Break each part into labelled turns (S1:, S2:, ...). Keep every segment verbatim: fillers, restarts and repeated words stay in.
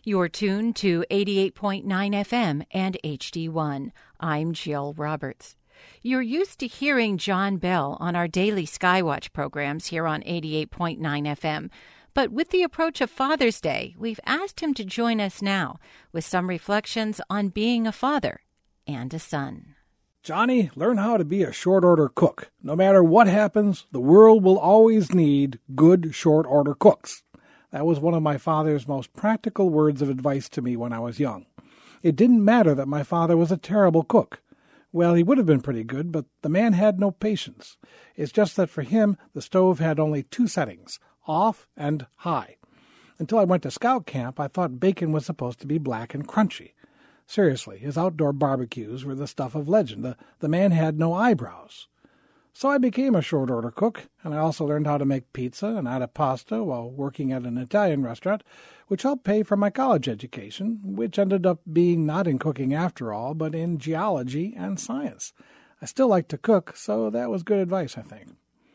S1: You're tuned to eighty-eight point nine F M and H D one. I'm Jill Roberts. You're used to hearing John Bell on our daily Skywatch programs here on eighty-eight point nine F M. But with the approach of Father's Day, we've asked him to join us now with some reflections on being a father and a son.
S2: Johnny, learn how to be a short-order cook. No matter what happens, the world will always need good short-order cooks. That was one of my father's most practical words of advice to me when I was young. It didn't matter that my father was a terrible cook. Well, he would have been pretty good, but the man had no patience. It's just that for him, the stove had only two settings, off and high. Until I went to scout camp, I thought bacon was supposed to be black and crunchy. Seriously, his outdoor barbecues were the stuff of legend. The, the man had no eyebrows. So I became a short-order cook, and I also learned how to make pizza and antipasta while working at an Italian restaurant, which helped pay for my college education, which ended up being not in cooking after all, but in geology and science. I still like to cook, so that was good advice, I think.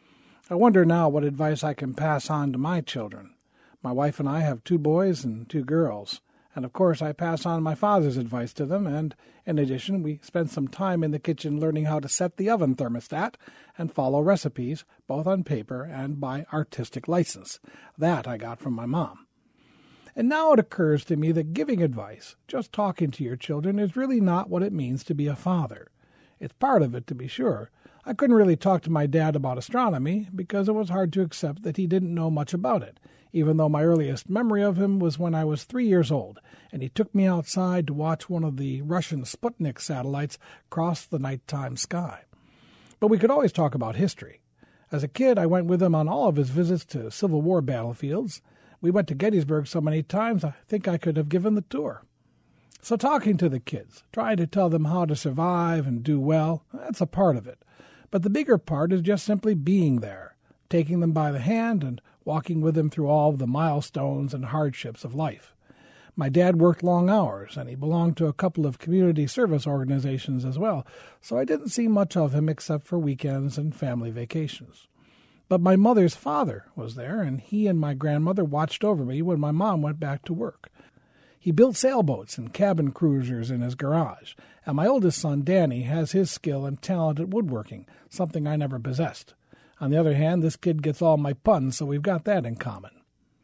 S2: I wonder now what advice I can pass on to my children. My wife and I have two boys and two girls. And, of course, I pass on my father's advice to them, and, in addition, we spend some time in the kitchen learning how to set the oven thermostat and follow recipes, both on paper and by artistic license. That I got from my mom. And now it occurs to me that giving advice, just talking to your children, is really not what it means to be a father. It's part of it, to be sure. I couldn't really talk to my dad about astronomy because it was hard to accept that he didn't know much about it, even though my earliest memory of him was when I was three years old, and he took me outside to watch one of the Russian Sputnik satellites cross the nighttime sky. But we could always talk about history. As a kid, I went with him on all of his visits to Civil War battlefields. We went to Gettysburg so many times, I think I could have given the tour. So talking to the kids, trying to tell them how to survive and do well, that's a part of it. But the bigger part is just simply being there, taking them by the hand and walking with them through all of the milestones and hardships of life. My dad worked long hours, and he belonged to a couple of community service organizations as well, so I didn't see much of him except for weekends and family vacations. But my mother's father was there, and he and my grandmother watched over me when my mom went back to work. He built sailboats and cabin cruisers in his garage, and my oldest son, Danny, has his skill and talent at woodworking, something I never possessed. On the other hand, this kid gets all my puns, so we've got that in common.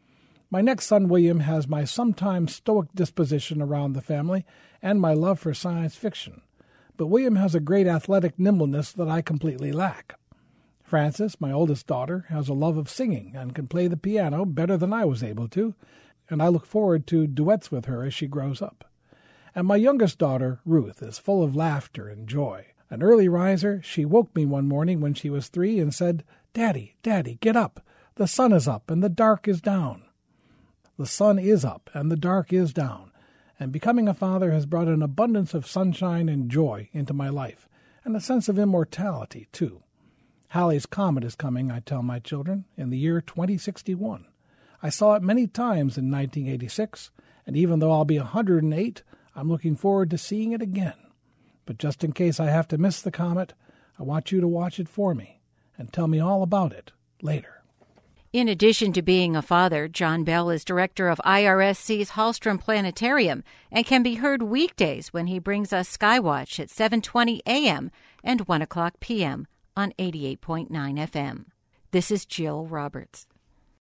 S2: My next son, William, has my sometimes stoic disposition around the family and my love for science fiction. But William has a great athletic nimbleness that I completely lack. Frances, my oldest daughter, has a love of singing and can play the piano better than I was able to, and I look forward to duets with her as she grows up. And my youngest daughter, Ruth, is full of laughter and joy. An early riser, she woke me one morning when she was three and said, "Daddy, Daddy, get up. The sun is up and the dark is down." The sun is up and the dark is down, and becoming a father has brought an abundance of sunshine and joy into my life, and a sense of immortality, too. Halley's Comet is coming, I tell my children, in the year twenty sixty-one. I saw it many times in nineteen eighty-six, and even though I'll be one hundred eight, I'm looking forward to seeing it again. But just in case I have to miss the comet, I want you to watch it for me and tell me all about it later.
S1: In addition to being a father, John Bell is director of I R S C's Hallstrom Planetarium and can be heard weekdays when he brings us Skywatch at seven twenty a.m. and one o'clock p.m. on eighty-eight point nine F M. This is Jill Roberts.